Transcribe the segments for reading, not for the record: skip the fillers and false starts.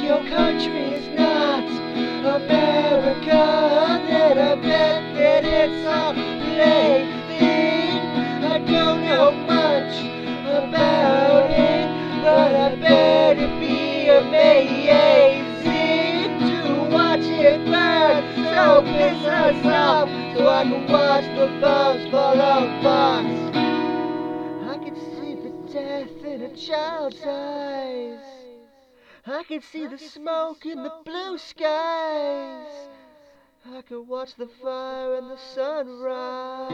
your country is not America, then I bet that it's a plaything. I don't know much about it, but I bet it'd be amazing to watch it burn. So piss us off so I can watch the bombs fall apart. I can see the death in a child's eyes. I can see the smoke in the blue skies. I can watch the fire and the sunrise.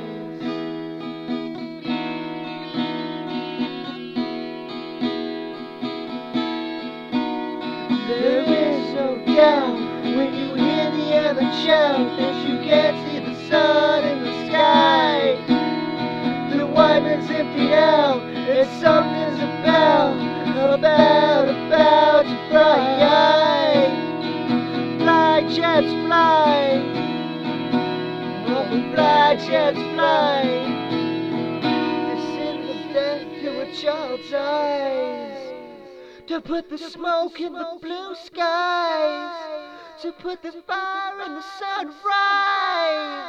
There is no doubt when you hear the anthem shout that you can't see the sun in the sky. The white man's emptied out and something's about to fry. Fly jets fly, oh, fly jets fly. The sin of death to a child's eyes, to put the smoke in the blue skies, to put the fire in the sunrise.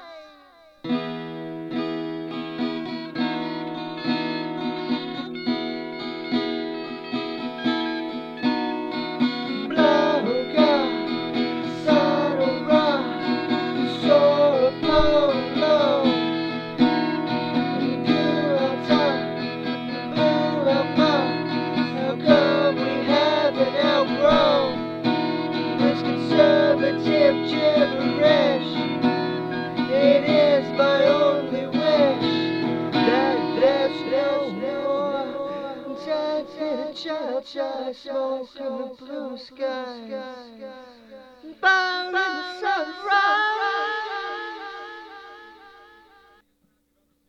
Gibberish. It is my only wish that there's no more death in a child's eyes, smoke in the blue skies, burn in the